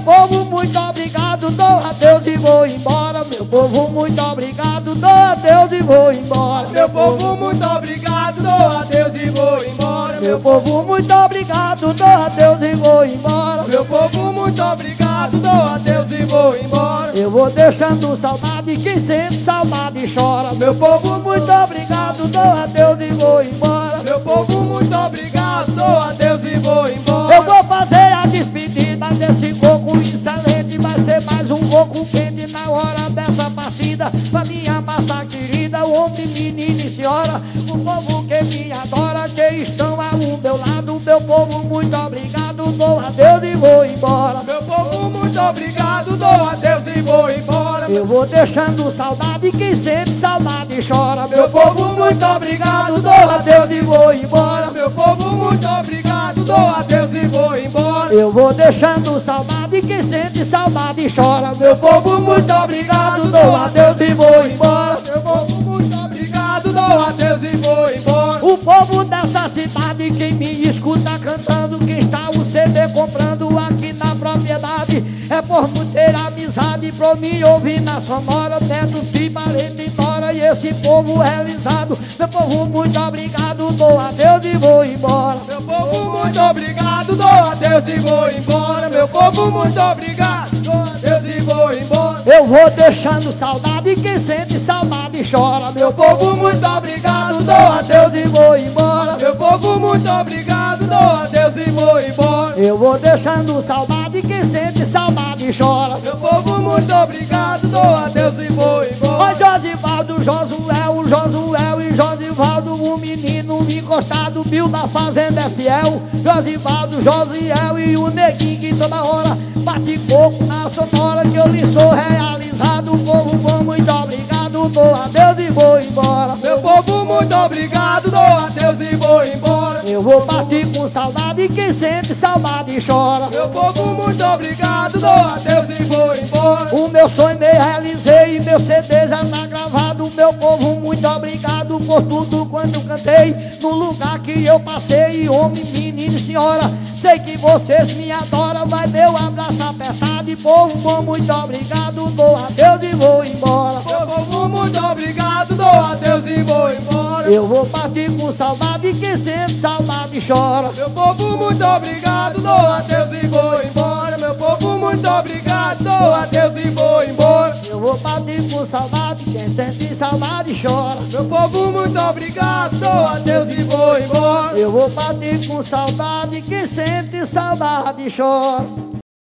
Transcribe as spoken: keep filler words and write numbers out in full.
povo, muito obrigado, dou adeus e vou embora. Meu povo, muito obrigado, dou adeus e vou embora. Meu povo, muito obrigado, dou adeus e vou embora. Meu povo, muito obrigado, dou adeus e vou embora. Meu povo, muito obrigado, dou adeus e vou embora. Eu vou deixando saudade, quem sente saudade chora. Meu povo, muito obrigado, dou adeus e vou embora. Meu povo, muito obrigado, dou adeus e vou embora. Eu vou fazer a despedida desse coco excelente. Vai ser mais um coco quente na hora dessa partida. Pra minha massa querida, homem, menino e senhora, o povo que me adora, que estão ao meu lado. Meu povo, muito obrigado, dou adeus e vou embora. Meu povo, muito obrigado, dou adeus e vou embora. Eu vou deixando saudade, quem sente saudade chora. Meu povo, muito obrigado, dou adeus e vou embora. Meu povo, muito obrigado, dou adeus e vou embora. Eu vou deixando saudade, quem sente saudade chora. Meu povo, muito obrigado, dou adeus e vou embora. Meu povo, muito obrigado, dou adeus e vou embora. O povo dessa cidade, quem me escuta cantando, quem está o C D comprando aqui na propriedade, é por não ter amizade pra me ouvir na sonora. Teto de parede embora e esse povo realizado. Meu povo, muito obrigado, dou adeus e vou embora. Meu povo, muito obrigado, dou adeus e vou embora. Meu povo, muito obrigado, dou adeus e vou embora. Eu vou deixando saudade, quem sente saudade chora. Meu povo, muito obrigado, dou adeus e vou embora. Meu povo, muito obrigado, dou adeus e vou embora. Eu vou deixando saudade, quem sente saudade chora. Meu povo, muito obrigado, dou adeus e vou embora. Ô Josivaldo, Josué, o Josué e Josivaldo, o menino encostado, Bill da fazenda é fiel. Josivaldo, Josiel e o neguinho que toda hora bate coco na sonora, que eu lhe sou realizado. O povo bom, muito obrigado, dou adeus e vou embora. Meu povo, muito obrigado, dou adeus e vou embora. Eu vou partir com saudade, quem sente saudade chora. Meu povo, muito obrigado, dou adeus e vou embora. O meu sonho me realizei e meu C D já tá gravado. Meu povo, muito obrigado por tudo quando cantei no lugar que eu passei. Homem, menino e senhora, sei que vocês me adoram. Vai meu abraço apertado e povo bom, muito obrigado, dou adeus e vou embora. Meu povo, muito obrigado, dou adeus e vou embora. Eu vou partir com saudade, quem sente saudade chora. Meu povo, muito obrigado, dou adeus e vou embora. Meu povo, muito obrigado, dou adeus e vou embora. Eu vou partir com saudade, quem sente saudade chora. Meu povo, muito obrigado, dou adeus e vou embora. Eu vou partir com saudade, quem sente saudade chora.